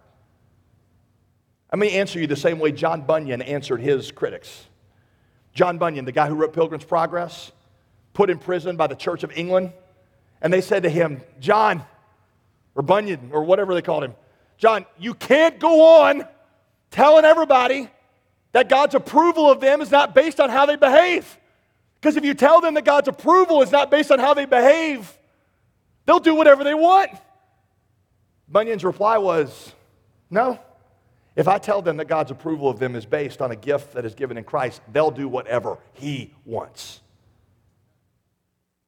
[SPEAKER 1] I may answer you the same way John Bunyan answered his critics. John Bunyan, the guy who wrote Pilgrim's Progress, put in prison by the Church of England, and they said to him, John, or Bunyan, or whatever they called him, John, you can't go on telling everybody that God's approval of them is not based on how they behave. Because if you tell them that God's approval is not based on how they behave, they'll do whatever they want. Bunyan's reply was, no. If I tell them that God's approval of them is based on a gift that is given in Christ, they'll do whatever he wants.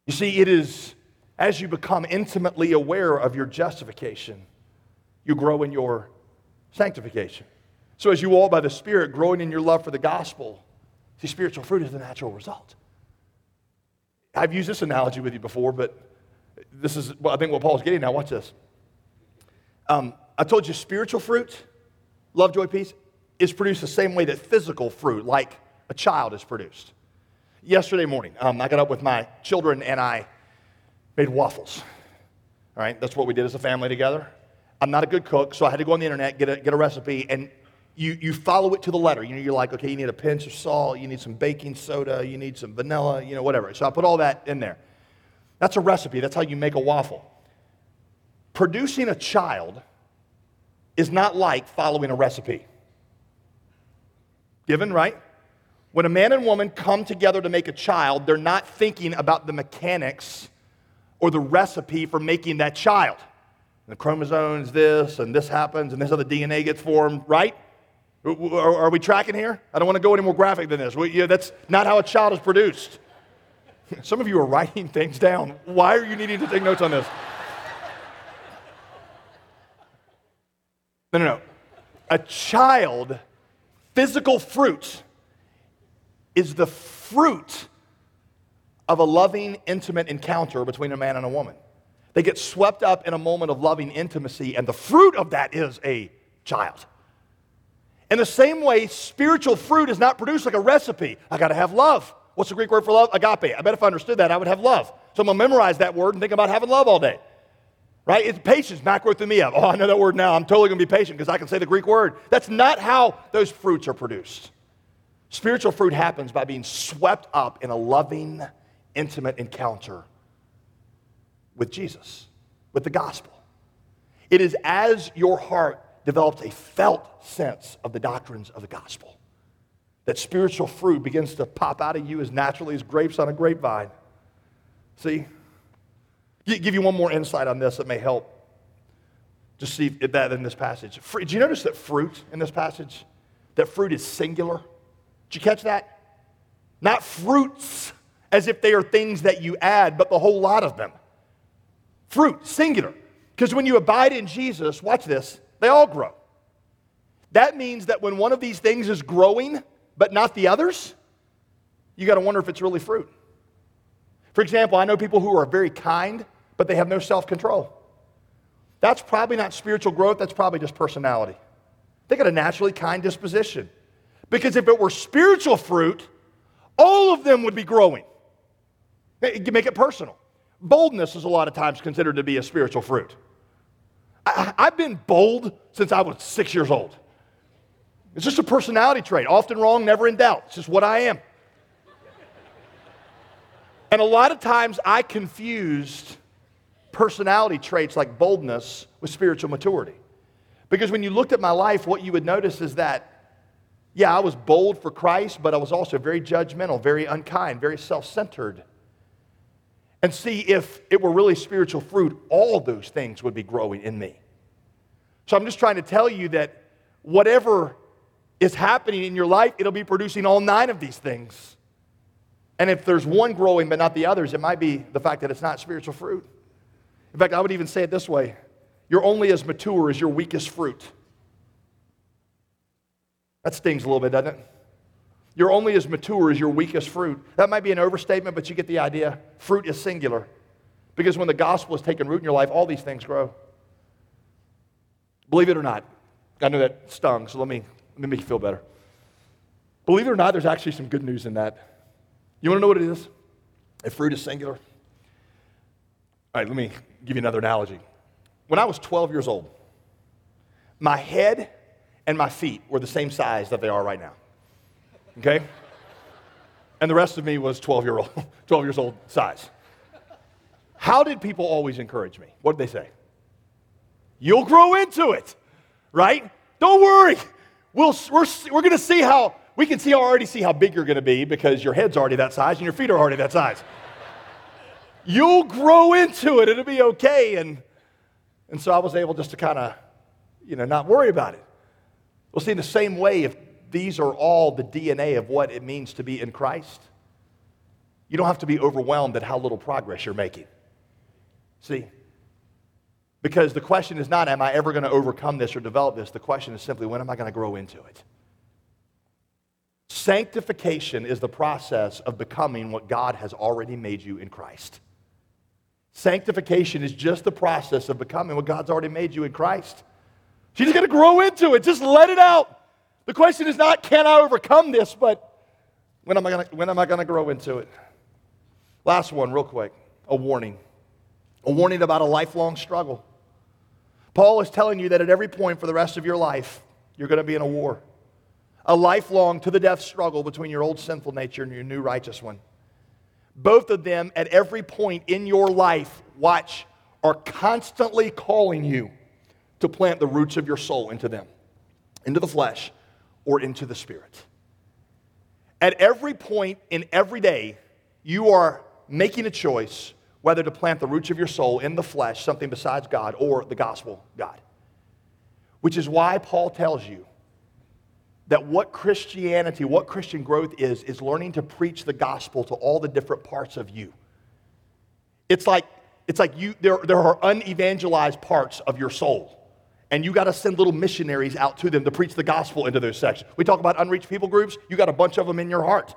[SPEAKER 1] You see, it is as you become intimately aware of your justification, you grow in your sanctification. So as you walk by the Spirit, growing in your love for the gospel, see, spiritual fruit is the natural result. I've used this analogy with you before, but this is, well, I think what Paul's getting now. Watch this. Um, I told you spiritual fruit, love, joy, peace, is produced the same way that physical fruit, like a child, is produced. Yesterday morning, um, I got up with my children and I made waffles. All right, that's what we did as a family together. I'm not a good cook, so I had to go on the internet, get a, get a recipe, and you, you follow it to the letter. You know, you're like, okay, you need a pinch of salt, you need some baking soda, you need some vanilla, you know, whatever. So I put all that in there. That's a recipe. That's how you make a waffle. Producing a child is not like following a recipe. Given, right? When a man and woman come together to make a child, they're not thinking about the mechanics or the recipe for making that child. The chromosomes, this, and this happens, and this other D N A gets formed, right? Are, are we tracking here? I don't want to go any more graphic than this. We, you know, that's not how a child is produced. Some of you are writing things down. Why are you needing to take notes on this? No, no, no. A child, physical fruit, is the fruit of a loving, intimate encounter between a man and a woman. They get swept up in a moment of loving intimacy, and the fruit of that is a child. In the same way, spiritual fruit is not produced like a recipe. I got to have love. What's the Greek word for love? Agape. I bet if I understood that, I would have love. So I'm going to memorize that word and think about having love all day. Right? It's patience, macrothumia. Oh, I know that word now. I'm totally going to be patient because I can say the Greek word. That's not how those fruits are produced. Spiritual fruit happens by being swept up in a loving, intimate encounter with Jesus, with the gospel. It is as your heart develops a felt sense of the doctrines of the gospel that spiritual fruit begins to pop out of you as naturally as grapes on a grapevine. See? Give you one more insight on this that may help. Just see that in this passage. Did you notice that fruit in this passage, that fruit is singular? Did you catch that? Not fruits as if they are things that you add, but the whole lot of them. Fruit, singular. Because when you abide in Jesus, watch this, they all grow. That means that when one of these things is growing, but not the others, you got to wonder if it's really fruit. For example, I know people who are very kind, but they have no self-control. That's probably not spiritual growth, that's probably just personality. They got a naturally kind disposition. Because if it were spiritual fruit, all of them would be growing. Make it personal. Boldness is a lot of times considered to be a spiritual fruit. I, I've been bold since I was six years old. It's just a personality trait. Often wrong, never in doubt. It's just what I am. And a lot of times I confused personality traits like boldness with spiritual maturity. Because when you looked at my life, what you would notice is that, yeah, I was bold for Christ, but I was also very judgmental, very unkind, very self-centered. And see, if it were really spiritual fruit, all those things would be growing in me. So I'm just trying to tell you that whatever is happening in your life, it'll be producing all nine of these things. And if there's one growing but not the others, it might be the fact that it's not spiritual fruit. In fact, I would even say it this way. You're only as mature as your weakest fruit. That stings a little bit, doesn't it? You're only as mature as your weakest fruit. That might be an overstatement, but you get the idea. Fruit is singular. Because when the gospel is taking root in your life, all these things grow. Believe it or not, I know that stung, so let me, let me make you feel better. Believe it or not, there's actually some good news in that. You want to know what it is? If fruit is singular? All right, let me give you another analogy. When I was twelve years old, my head and my feet were the same size that they are right now. Okay? And the rest of me was twelve year old, twelve years old size. How did people always encourage me? What did they say? You'll grow into it, right? Don't worry. We'll, we're we're going to see how, we can see already see how big you're going to be because your head's already that size and your feet are already that size. You'll grow into it. It'll be okay. And, and so I was able just to kind of, you know, not worry about it. Well, see, in the same way, if these are all the D N A of what it means to be in Christ, you don't have to be overwhelmed at how little progress you're making. See? Because the question is not, am I ever going to overcome this or develop this? The question is simply, when am I going to grow into it? Sanctification is the process of becoming what God has already made you in Christ. Sanctification is just the process of becoming what God's already made you in Christ. She's going to grow into it. Just let it out. The question is not, can I overcome this, but when am I going to, when am I going to grow into it? Last one, real quick, a warning. A warning about a lifelong struggle. Paul is telling you that at every point for the rest of your life, you're going to be in a war. A lifelong to the death struggle between your old sinful nature and your new righteous one. Both of them at every point in your life, watch, are constantly calling you to plant the roots of your soul into them, into the flesh or into the spirit. At every point in every day, you are making a choice whether to plant the roots of your soul in the flesh, something besides God, or the gospel, God. Which is why Paul tells you that what Christianity, what Christian growth is, is learning to preach the gospel to all the different parts of you. It's like, it's like you, there, there are unevangelized parts of your soul, and you got to send little missionaries out to them to preach the gospel into those sections. We talk about unreached people groups. You got a bunch of them in your heart,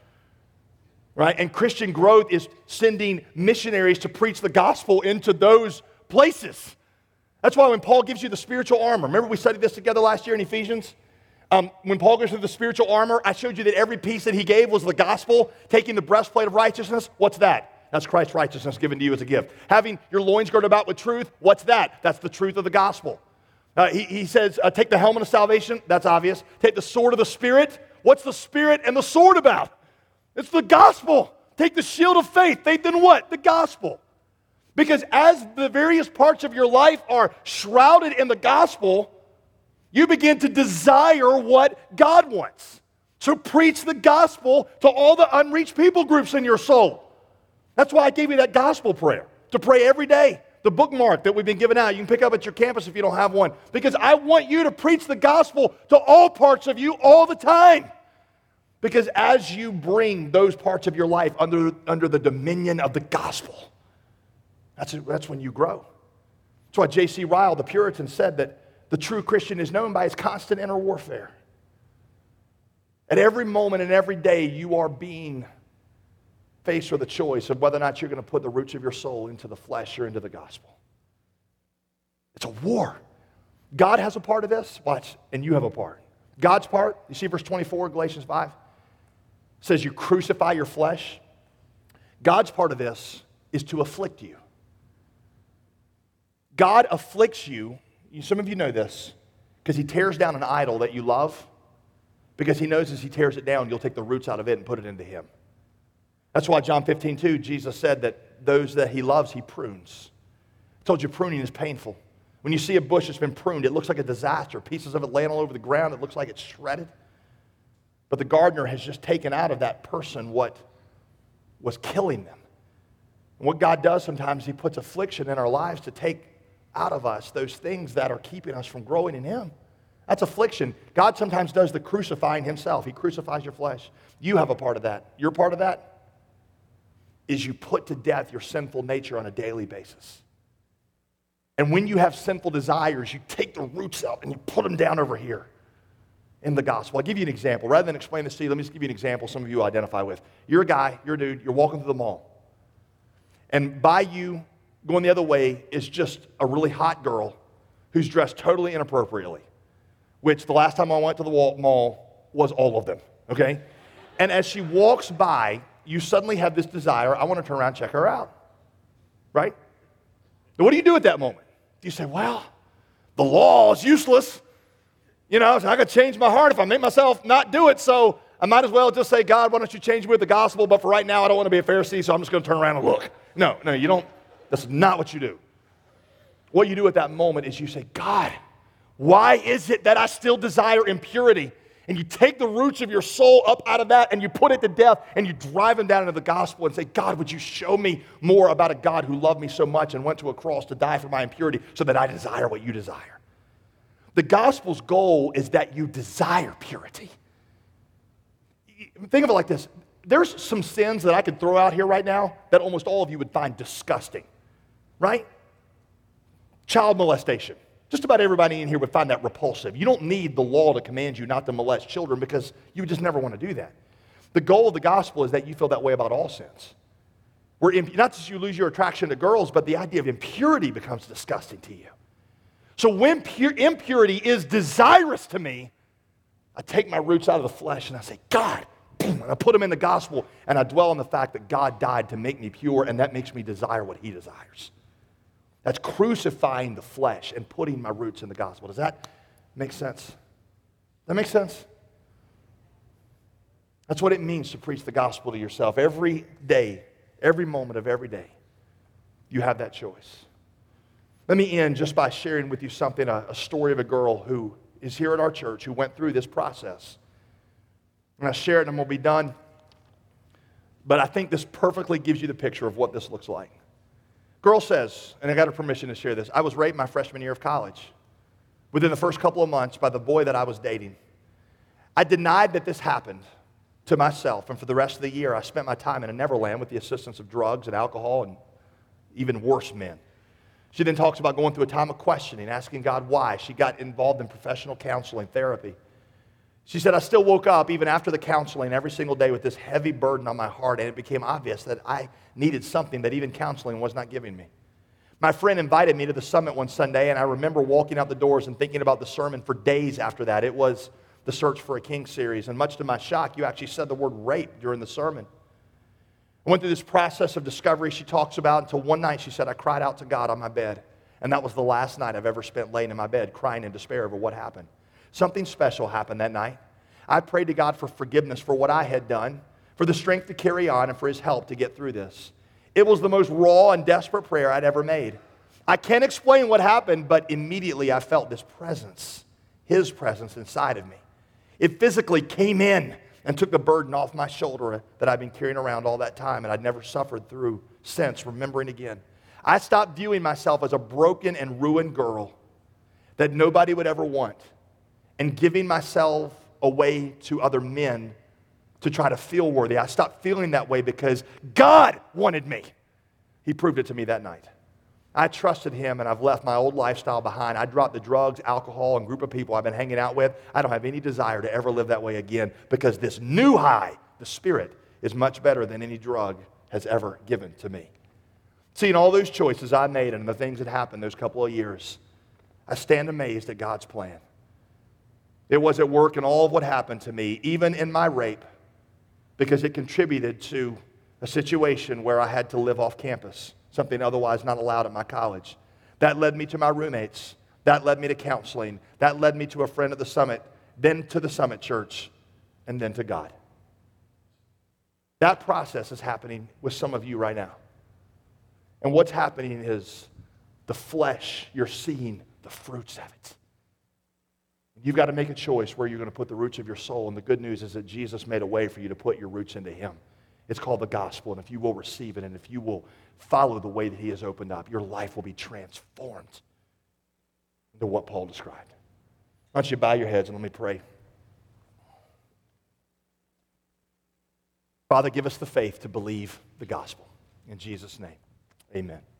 [SPEAKER 1] right? And Christian growth is sending missionaries to preach the gospel into those places. That's why when Paul gives you the spiritual armor, remember we studied this together last year in Ephesians? Um, when Paul goes through the spiritual armor, I showed you that every piece that he gave was the gospel. Taking the breastplate of righteousness, what's that? That's Christ's righteousness given to you as a gift. Having your loins girded about with truth, what's that? That's the truth of the gospel. Uh, he, he says, uh, take the helmet of salvation, that's obvious. Take the sword of the Spirit. What's the Spirit and the sword about? It's the gospel. Take the shield of faith. Faith in what? The gospel. Because as the various parts of your life are shrouded in the gospel, you begin to desire what God wants. So preach the gospel to all the unreached people groups in your soul. That's why I gave you that gospel prayer, to pray every day. The bookmark that we've been giving out, you can pick up at your campus if you don't have one. Because I want you to preach the gospel to all parts of you all the time. Because as you bring those parts of your life under, under the dominion of the gospel, that's, that's when you grow. That's why J C Ryle, the Puritan, said that the true Christian is known by his constant inner warfare. At every moment and every day, you are being faced with a choice of whether or not you're going to put the roots of your soul into the flesh or into the gospel. It's a war. God has a part of this, watch, and you have a part. God's part, you see verse twenty-four, Galatians five, says you crucify your flesh. God's part of this is to afflict you. God afflicts you. Some of you know this, because he tears down an idol that you love, because he knows as he tears it down, you'll take the roots out of it and put it into him. That's why John fifteen two, Jesus said that those that he loves, he prunes. I told you pruning is painful. When you see a bush that's been pruned, it looks like a disaster. Pieces of it laying all over the ground, it looks like it's shredded. But the gardener has just taken out of that person what was killing them. And what God does sometimes, he puts affliction in our lives to take out of us those things that are keeping us from growing in him. That's affliction. God sometimes does the crucifying himself. He crucifies your flesh. You have a part of that. Your part of that is you put to death your sinful nature on a daily basis. And when you have sinful desires, you take the roots out and you put them down over here in the gospel. I'll give you an example. Rather than explain this to you, let me just give you an example some of you identify with. You're a guy, you're a dude, you're walking through the mall. And by you going the other way is just a really hot girl who's dressed totally inappropriately, which the last time I went to the mall was all of them, okay? And as she walks by, you suddenly have this desire, I want to turn around and check her out, right? Now, what do you do at that moment? You say, well, the law is useless. You know, I could change my heart if I make myself not do it, so I might as well just say, God, why don't you change me with the gospel, but for right now, I don't want to be a Pharisee, so I'm just going to turn around and look. No, no, you don't. That's not what you do. What you do at that moment is you say, God, why is it that I still desire impurity? And you take the roots of your soul up out of that and you put it to death and you drive them down into the gospel and say, God, would you show me more about a God who loved me so much and went to a cross to die for my impurity so that I desire what you desire? The gospel's goal is that you desire purity. Think of it like this. there's some sins that I could throw out here right now that almost all of you would find disgusting, right? Child molestation. Just about everybody in here would find that repulsive. You don't need the law to command you not to molest children because you would just never want to do that. The goal of the gospel is that you feel that way about all sins. Where imp- not just you lose your attraction to girls, but the idea of impurity becomes disgusting to you. So when pure, impurity is desirous to me, I take my roots out of the flesh and I say, God, boom, and I put them in the gospel and I dwell on the fact that God died to make me pure, and that makes me desire what he desires. That's crucifying the flesh and putting my roots in the gospel. Does that make sense? Does that make sense? That's what it means to preach the gospel to yourself. Every day, every moment of every day, you have that choice. Let me end just by sharing with you something, a, a story of a girl who is here at our church who went through this process. And I share it and we'll be done. But I think this perfectly gives you the picture of what this looks like. Girl says, and I got her permission to share this, I was raped my freshman year of college within the first couple of months by the boy that I was dating. I denied that this happened to myself, and for the rest of the year, I spent my time in a Neverland with the assistance of drugs and alcohol and even worse men. She then talks about going through a time of questioning, asking God why. She got involved in professional counseling, therapy. She said, I still woke up even after the counseling every single day with this heavy burden on my heart, and it became obvious that I needed something that even counseling was not giving me. My friend invited me to the summit one Sunday, and I remember walking out the doors and thinking about the sermon for days after that. It was the Search for a King series, and much to my shock, you actually said the word rape during the sermon. I went through this process of discovery she talks about until one night she said, I cried out to God on my bed, and that was the last night I've ever spent laying in my bed crying in despair over what happened. Something special happened that night. I prayed to God for forgiveness for what I had done, for the strength to carry on, and for his help to get through this. It was the most raw and desperate prayer I'd ever made. I can't explain what happened, but immediately I felt this presence, his presence inside of me. It physically came in and took the burden off my shoulder that I'd been carrying around all that time and I'd never suffered through since, remembering again. I stopped viewing myself as a broken and ruined girl that nobody would ever want and giving myself away to other men to try to feel worthy. I stopped feeling that way because God wanted me. He proved it to me that night. I trusted him, and I've left my old lifestyle behind. I dropped the drugs, alcohol, and group of people I've been hanging out with. I don't have any desire to ever live that way again because this new high, the Spirit, is much better than any drug has ever given to me. Seeing all those choices I made and the things that happened those couple of years, I stand amazed at God's plan. It was at work in all of what happened to me, even in my rape, because it contributed to a situation where I had to live off campus, something otherwise not allowed at my college. That led me to my roommates. That led me to counseling. That led me to a friend at the Summit, then to the Summit Church, and then to God. That process is happening with some of you right now. And what's happening is the flesh, you're seeing the fruits of it. You've got to make a choice where you're going to put the roots of your soul. And the good news is that Jesus made a way for you to put your roots into him. It's called the gospel. And if you will receive it and if you will follow the way that he has opened up, your life will be transformed into what Paul described. Why don't you bow your heads and let me pray. Father, give us the faith to believe the gospel. In Jesus' name, amen.